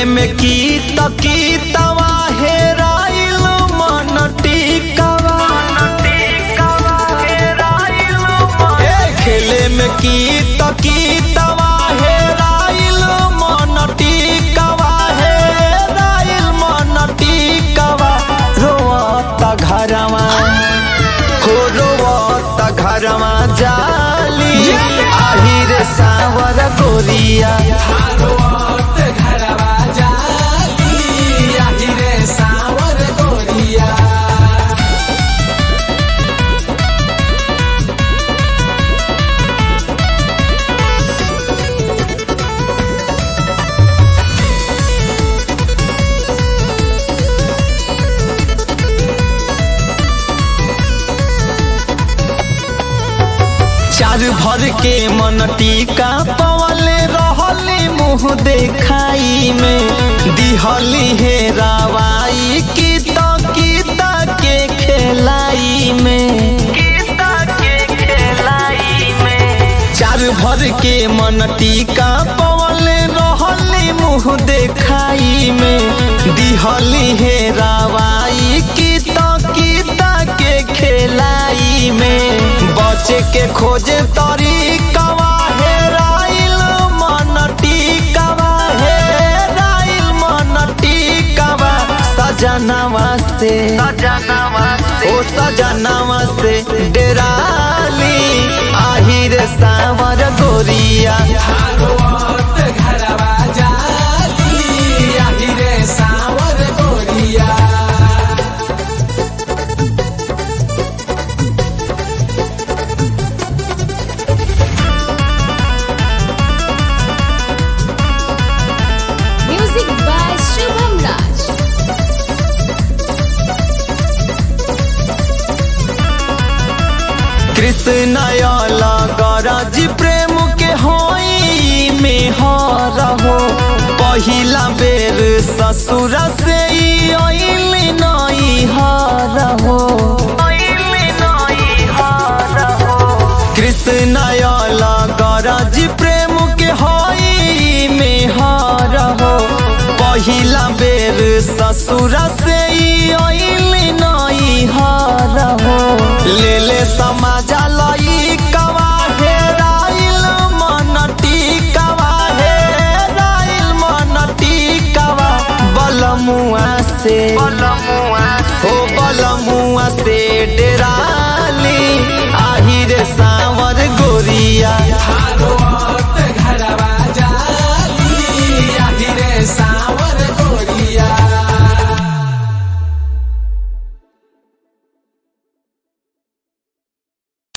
में की तवा हेराइल मन टिकावा खेले में की तवा हेराइल मन टिकावा हेराइल मन टिकावा रोता घरवा हो रोता घरवा जाली आहिर सावर गोरिया घरवा जाली आहिर सावर गोरिया। चार भर के मन टीका पवले रहले मुँह देखाई में दिहली हे रावाई गीता के खेलाई में चार भर के मन टीका पवले रहले मुँह देखाई में दिहली हे रावाई गीता के खेलाई में बचे के खोजे तरीकावा हेराइल मन टिकावा हेराइल मन टिकावा सजनावा से ओ सजनावा से डेराली आहिर सावर गोरिया घरवा जाली आहिर सावर गोरिया। Music by Shubham Raj. Krishna गरज प्रेम के होई में हरहो पहिला बेर ससुर से आइल नई हरहो कृष्ण गरज प्रेम के होई में हरहो पहिला बेर ससुर से आइल नई हरहो ले ले समाजा लई कवा हेराइल मन टिकावा हेराइल मन टिकावा बलमुआ से हो बलमुआ से डेराली आहिर सावर गोरिया।